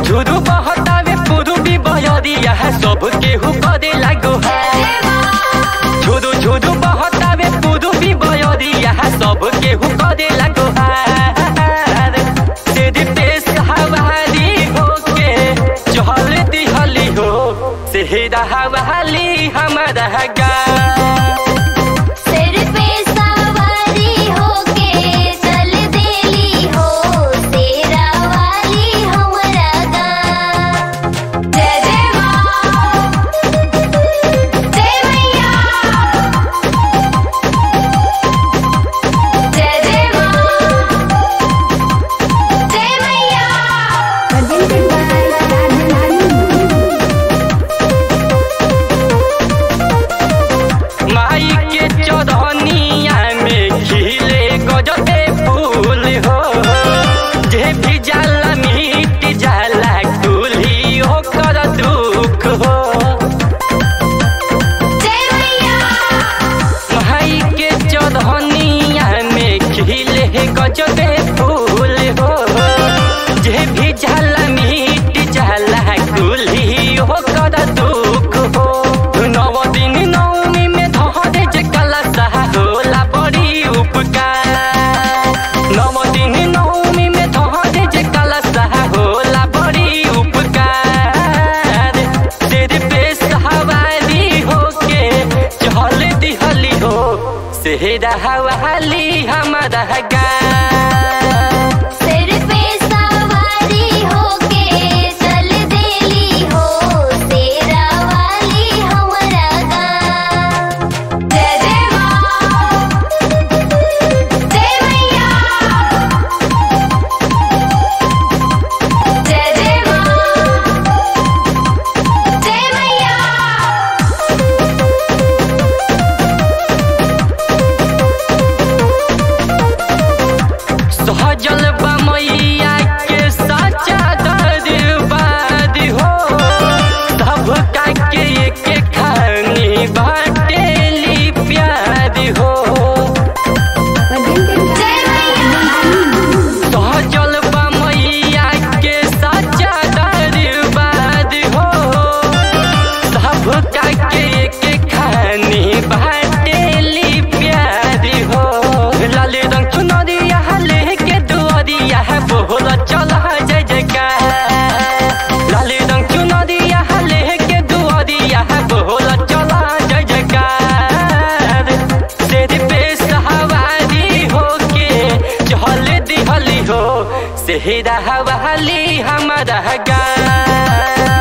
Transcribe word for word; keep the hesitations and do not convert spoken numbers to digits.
झुरु बहतावे पूर्वी बहरिया सब केहू करे लागो झुरु झुरु बहतावे पूर्वी बहरिया सब केहू करे लागो तेरे पेश हवाली होके चहल दिहली हो सेहरा हवाली हमारा गा गजबे फूल हो जे भी जाला मीट जाला कुली हो कर दुख हो नौ दिन नौमी में धरे जे कलशा होला बड़ी उपकार नौ दिन नौमी में धरे जे कलशा होला बड़ी उपकार तेरे पेश हवाली होके चहल दिहली हो सेहरा हवाली हमारा गा सहजल मैया के साचा दरबार हो सब के एक खानी बाटेली प्यार हो सहजल मैया के साचा दरबार हो सब के एक खानी बाटेली प्यार हो लाल रंग चुनरिया बोला चला जय जयकार लाल रंग चुनरिया लेके दुआरिया बोला चला जय जयकार तेरे पेश हवाली होके चहल दिहली हो सेहरा हवाली हमारा गा।